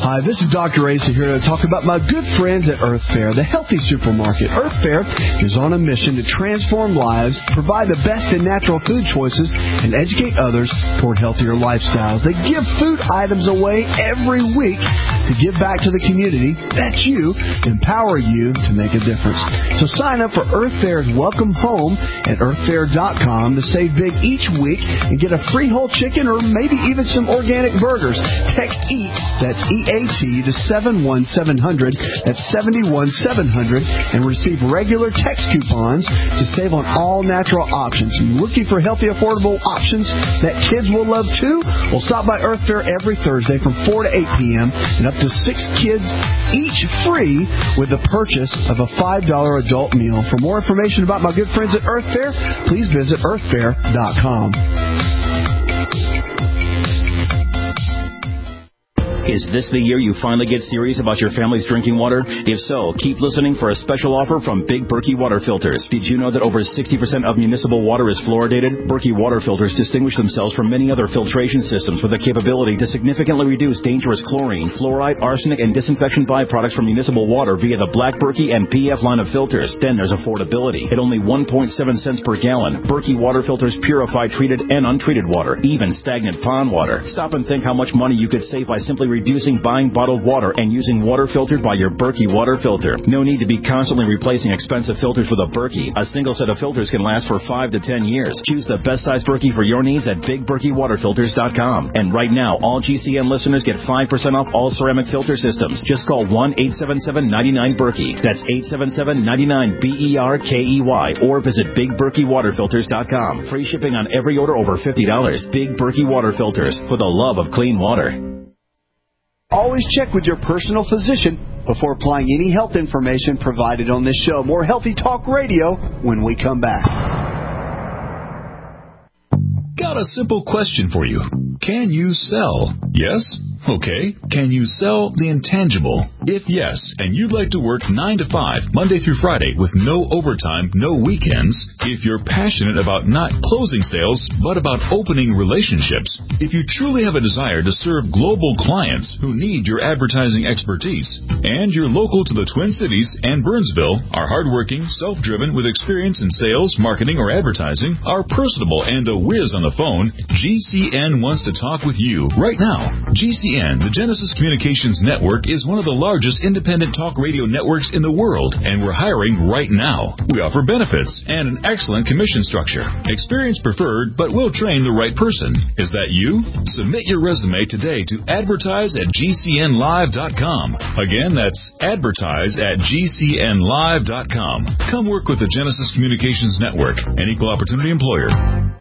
Hi, this is Doctor Asa here to talk about my good friends at Earth Fare, the healthy supermarket. Earth Fare is on a mission to transform lives, provide the best in natural food choices, and educate others toward healthier lifestyles. They give food items away every week to give back to the community. That's you. Empower you to make a difference. So sign up for Earth Fare's Welcome Home at earth fare dot com to save big each week and get a free whole chicken or maybe even some organic burgers. Text EAT, that's E A T, to seven one seven zero zero, that's seven one seven zero zero, and receive regular text coupons to save on all natural options. Are you looking for healthy, affordable options that kids will love too? Well, stop by Earth Fare every Thursday from four to eight p.m. and up to six kids each free with the purchase of a five dollar adult meal. For more information about my good friends at Earth Fare, please visit earth fare dot com. Is this the year you finally get serious about your family's drinking water? If so, keep listening for a special offer from Big Berkey Water Filters. Did you know that over sixty percent of municipal water is fluoridated? Berkey Water Filters distinguish themselves from many other filtration systems with the capability to significantly reduce dangerous chlorine, fluoride, arsenic, and disinfection byproducts from municipal water via the Black Berkey and P F line of filters. Then there's affordability. At only one point seven cents per gallon, Berkey Water Filters purify treated and untreated water, even stagnant pond water. Stop and think how much money you could save by simply reducing buying bottled water and using water filtered by your Berkey water filter. No need to be constantly replacing expensive filters with a Berkey. A single set of filters can last for five to ten years. Choose the best size Berkey for your needs at big berkey water filters dot com. And right now, all G C N listeners get five percent off all ceramic filter systems. Just call one eight seven seven, nine nine, Berkey. That's eight seven seven, nine nine, B E R K E Y. Or visit big berkey water filters dot com. Free shipping on every order over fifty dollars. Big Berkey Water Filters, for the love of clean water. Always check with your personal physician before applying any health information provided on this show. More Healthy Talk Radio when we come back. Got a simple question for you. Can you sell? Yes? Okay. Can you sell the intangible? If yes, and you'd like to work nine to five, Monday through Friday, with no overtime, no weekends, if you're passionate about not closing sales, but about opening relationships, if you truly have a desire to serve global clients who need your advertising expertise, and you're local to the Twin Cities and Burnsville, are hardworking, self-driven, with experience in sales, marketing, or advertising, are personable and a whiz on the phone, G C N wants to talk with you right now. G C N, the Genesis Communications Network, is one of the largest independent talk radio networks in the world, and we're hiring right now. We offer benefits and an excellent commission structure. Experience preferred, but we'll train the right person. Is that you? Submit your resume today to advertise at G C N live dot com. Again, that's advertise at G C N live dot com. Come work with the Genesis Communications Network, an equal opportunity employer.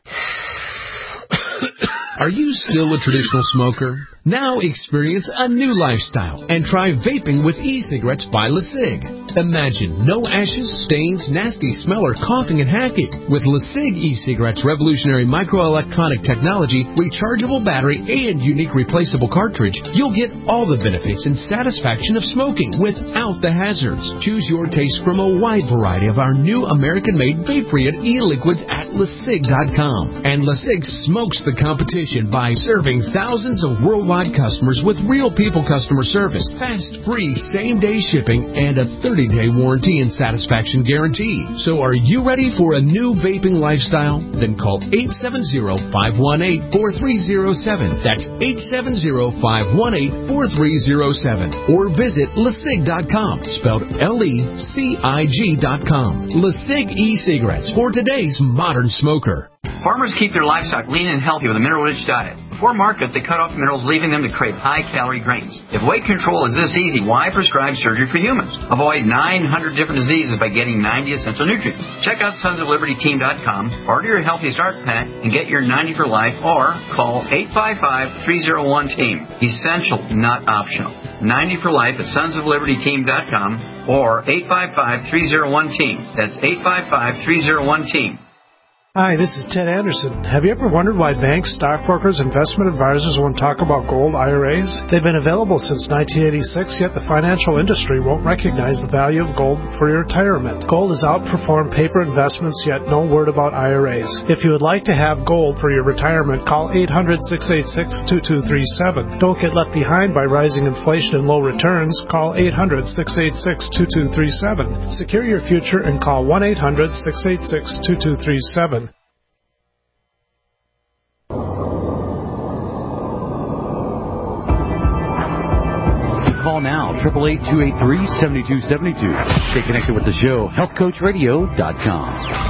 Are you still a traditional smoker? Now experience a new lifestyle and try vaping with e-cigarettes by LeSig. Imagine no ashes, stains, nasty smell, or coughing and hacking. With LeSig e-cigarettes' revolutionary microelectronic technology, rechargeable battery, and unique replaceable cartridge, you'll get all the benefits and satisfaction of smoking without the hazards. Choose your taste from a wide variety of our new American-made vape-free e-liquids at LeSig dot com. And LeSig smokes the competition by serving thousands of worldwide customers with real people customer service, fast, free, same-day shipping, and a thirty-day warranty and satisfaction guarantee. So are you ready for a new vaping lifestyle? Then call eight seven zero, five one eight, four three zero seven. That's eight seven zero, five one eight, four three zero seven. Or visit LeSig dot com, spelled L E C I G dot com. LeSig e-cigarettes for today's modern smoker. Farmers keep their livestock lean and healthy with a mineral-rich diet. Before market, they cut off minerals, leaving them to crave high-calorie grains. If weight control is this easy, why prescribe surgery for humans? Avoid nine hundred different diseases by getting ninety essential nutrients. Check out sons of liberty team dot com, order your Healthy Start Pack, and get your ninety for life, or call eight five five, three zero one, team. Essential, not optional. ninety for life at sons of liberty team dot com or eight five five, three zero one, team. That's eight five five, three zero one, team. Hi, this is Ted Anderson. Have you ever wondered why banks, stockbrokers, investment advisors won't talk about gold I R As? They've been available since nineteen eighty-six, yet the financial industry won't recognize the value of gold for your retirement. Gold has outperformed paper investments, yet no word about I R As. If you would like to have gold for your retirement, call eight hundred, six eight six, two two three seven. Don't get left behind by rising inflation and low returns. Call eight hundred, six eight six, two two three seven. Secure your future and call one eight hundred, six eight six, two two three seven. Call now, eight eight eight, two eight three, seven two seven two. Stay connected with the show, health coach radio dot com.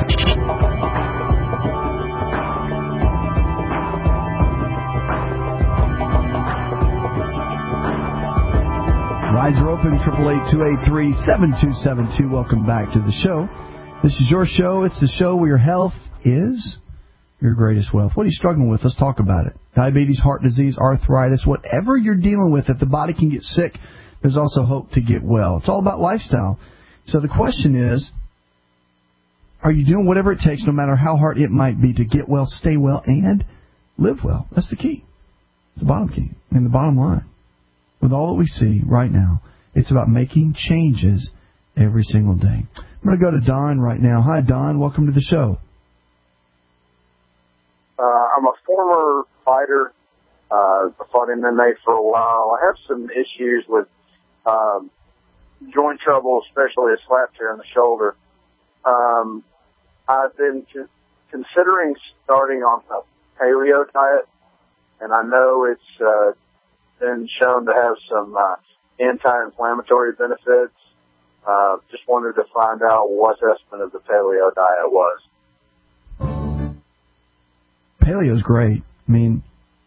Lines are open, eight eight eight, two eight three, seven two seven two. Welcome back to the show. This is your show. It's the show where your health is your greatest wealth. What are you struggling with? Let's talk about it. Diabetes, heart disease, arthritis, whatever you're dealing with, if the body can get sick, there's also hope to get well. It's all about lifestyle. So the question is, are you doing whatever it takes, no matter how hard it might be, to get well, stay well, and live well? That's the key. It's the bottom key and the bottom line. With all that we see right now, it's about making changes every single day. I'm going to go to Don right now. Hi, Don. Welcome to the show. Uh, I'm a former fighter. Uh, I fought M M A for a while. I have some issues with um, joint trouble, especially a slap tear in the shoulder. Um, I've been con- considering starting on a paleo diet, and I know it's uh, been shown to have some uh, anti-inflammatory benefits. Uh, just wanted to find out what assessment of the paleo diet was. Paleo is great. I mean,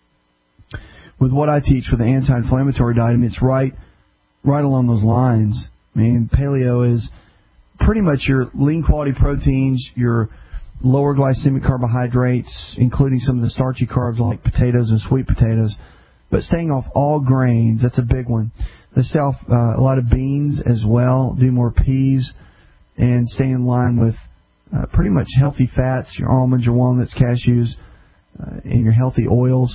with what I teach with the anti-inflammatory diet, I mean, it's right, right along those lines. I mean, paleo is pretty much your lean quality proteins, your lower glycemic carbohydrates, including some of the starchy carbs like potatoes and sweet potatoes, but staying off all grains. That's a big one. They stay off uh, a lot of beans as well, do more peas, and stay in line with uh, pretty much healthy fats, your almonds, your walnuts, cashews, uh, and your healthy oils.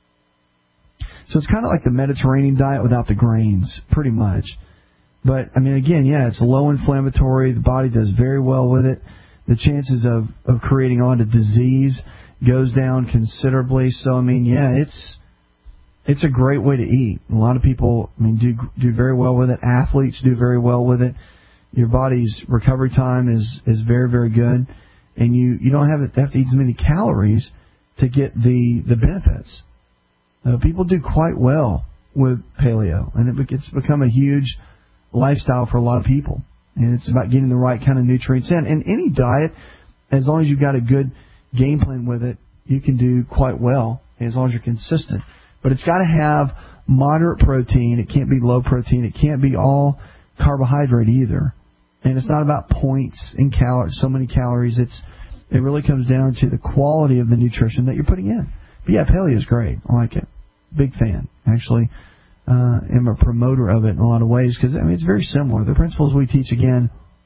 So it's kind of like the Mediterranean diet without the grains, pretty much. But, I mean, again, yeah, it's low inflammatory. The body does very well with it. The chances of, of creating a lot of disease goes down considerably. So, I mean, yeah, it's it's a great way to eat. A lot of people, I mean, do do very well with it. Athletes do very well with it. Your body's recovery time is, is very, very good. And you, you don't have, have to eat as many calories to get the, the benefits. Uh, people do quite well with paleo, and it, it's become a huge lifestyle for a lot of people. And it's about getting the right kind of nutrients in. And any diet, as long as you've got a good game plan with it, you can do quite well as long as you're consistent. But it's got to have moderate protein. It can't be low protein. It can't be all carbohydrate either. And it's not about points in calories, so many calories. It's it really comes down to the quality of the nutrition that you're putting in. But yeah, paleo is great. I like it. Big fan, actually. Uh, am a promoter of it in a lot of ways because, I mean, it's very similar. The principles we teach, again,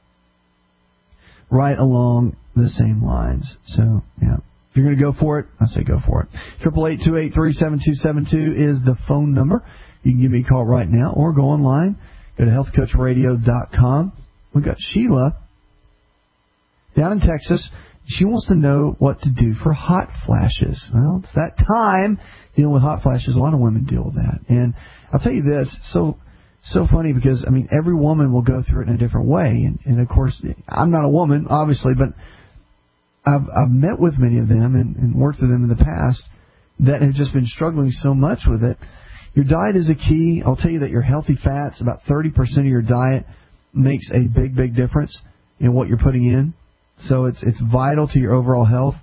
right along the same lines. So, yeah. If you're going to go for it, I say go for it. eight eight eight, two eight three, seven two seven two is the phone number. You can give me a call right now or go online. Go to health coach radio dot com. We've got Sheila down in Texas. She wants to know what to do for hot flashes. Well, it's that time dealing with hot flashes. A lot of women deal with that. And I'll tell you this, it's so so funny because, I mean, every woman will go through it in a different way. And, and of course, I'm not a woman, obviously, but I've, I've met with many of them and, and worked with them in the past that have just been struggling so much with it. Your diet is a key. I'll tell you that your healthy fats, about thirty percent of your diet, makes a big, big difference in what you're putting in. So it's it's vital to your overall health.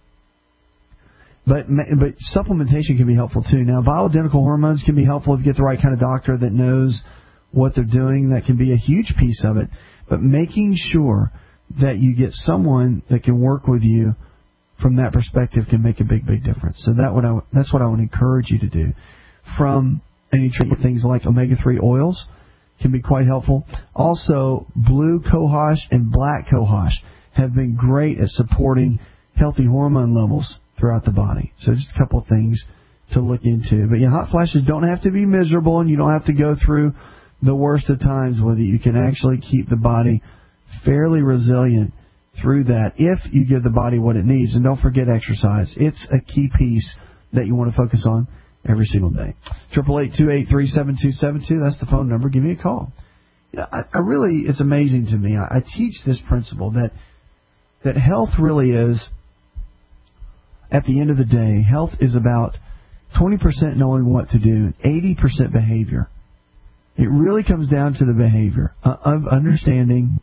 But but supplementation can be helpful too. Now, bioidentical hormones can be helpful if you get the right kind of doctor that knows what they're doing. That can be a huge piece of it. But making sure that you get someone that can work with you from that perspective can make a big, big difference. So that what I, that's what I would encourage you to do. From any things like omega three oils can be quite helpful. Also, blue cohosh and black cohosh have been great at supporting healthy hormone levels throughout the body. So just a couple of things to look into. But yeah, hot flashes don't have to be miserable, and you don't have to go through the worst of times with it. You can actually keep the body fairly resilient through that if you give the body what it needs. And don't forget exercise. It's a key piece that you want to focus on every single day. Triple eight two eight three seven two seven two. That's the phone number. Give me a call. You know, I, I really, it's amazing to me. I, I teach this principle that that health really is, at the end of the day, health is about twenty percent knowing what to do, eighty percent behavior. It really comes down to the behavior uh, of understanding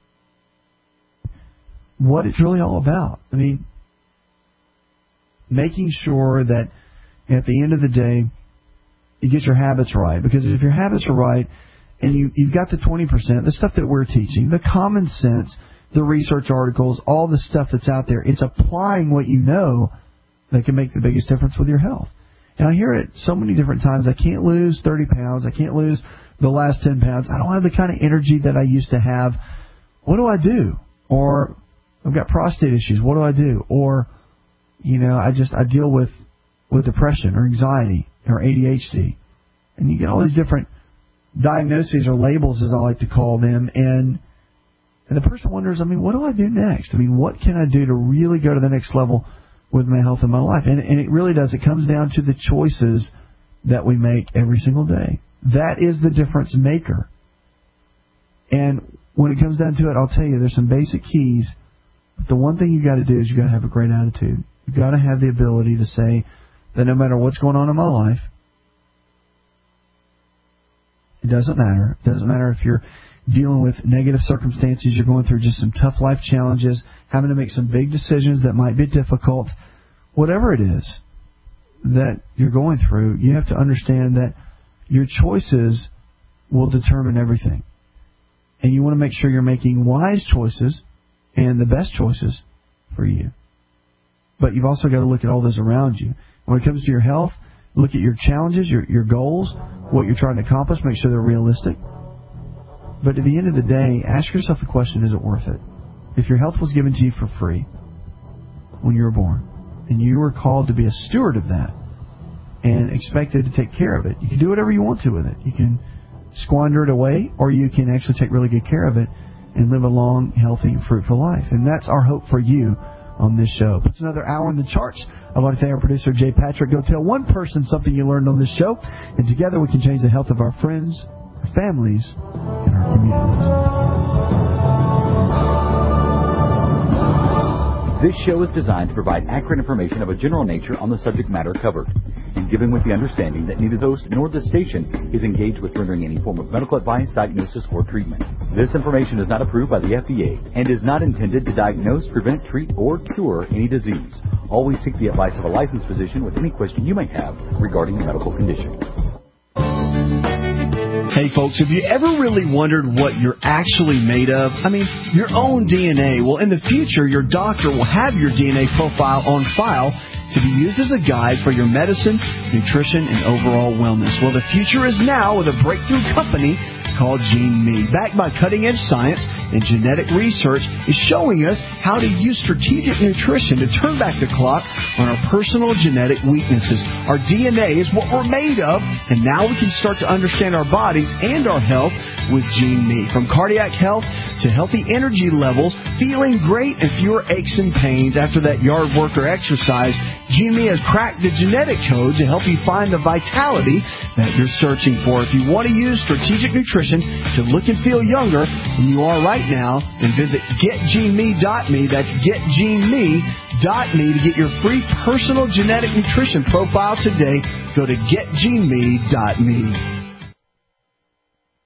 what it's really all about. I mean, making sure that at the end of the day, you get your habits right. Because if your habits are right and you, you've got the twenty percent, the stuff that we're teaching, the common sense, the research articles, all the stuff that's out there, it's applying what you know that can make the biggest difference with your health. And I hear it so many different times. I can't lose thirty pounds. I can't lose the last ten pounds. I don't have the kind of energy that I used to have. What do I do? Or I've got prostate issues. What do I do? Or, you know, I just, I deal with, with depression or anxiety or A D H D. And you get all these different diagnoses or labels, as I like to call them. And, and the person wonders, I mean, what do I do next? I mean, what can I do to really go to the next level with my health and my life? And, and it really does. It comes down to the choices that we make every single day. That is the difference maker. And when it comes down to it, I'll tell you, there's some basic keys. The one thing you got to do is you got to have a great attitude. You got to have the ability to say that no matter what's going on in my life, it doesn't matter. It doesn't matter if you're dealing with negative circumstances, you're going through just some tough life challenges, having to make some big decisions that might be difficult. Whatever it is that you're going through, you have to understand that your choices will determine everything. And you want to make sure you're making wise choices and the best choices for you. But you've also got to look at all those around you. When it comes to your health, look at your challenges, your, your goals, what you're trying to accomplish, make sure they're realistic. But at the end of the day, ask yourself the question, is it worth it? If your health was given to you for free when you were born, and you were called to be a steward of that and expected to take care of it, you can do whatever you want to with it. You can squander it away, or you can actually take really good care of it and live a long, healthy, fruitful life. And that's our hope for you on this show. It's another hour in the charts. I'd like to thank our producer, Jay Patrick. Go tell one person something you learned on this show, and together we can change the health of our friends, our families, and our communities. This show is designed to provide accurate information of a general nature on the subject matter covered, and given with the understanding that neither the host nor the station is engaged with rendering any form of medical advice, diagnosis, or treatment. This information is not approved by the F D A and is not intended to diagnose, prevent, treat, or cure any disease. Always seek the advice of a licensed physician with any question you may have regarding a medical condition. Hey folks, have you ever really wondered what you're actually made of? I mean, your own D N A. Well, in the future, your doctor will have your D N A profile on file to be used as a guide for your medicine, nutrition, and overall wellness. Well, the future is now with a breakthrough company called GeneMe. Backed by cutting-edge science and genetic research, is showing us how to use strategic nutrition to turn back the clock on our personal genetic weaknesses. Our D N A is what we're made of, and now we can start to understand our bodies and our health with GeneMe. From cardiac health to healthy energy levels, feeling great and fewer aches and pains after that yard work or exercise, GeneMe has cracked the genetic code to help you find the vitality that you're searching for. If you want to use strategic nutrition to look and feel younger than you are right now, then visit get gene me dot me. That's get gene me dot me to get your free personal genetic nutrition profile today. Go to get gene me dot me.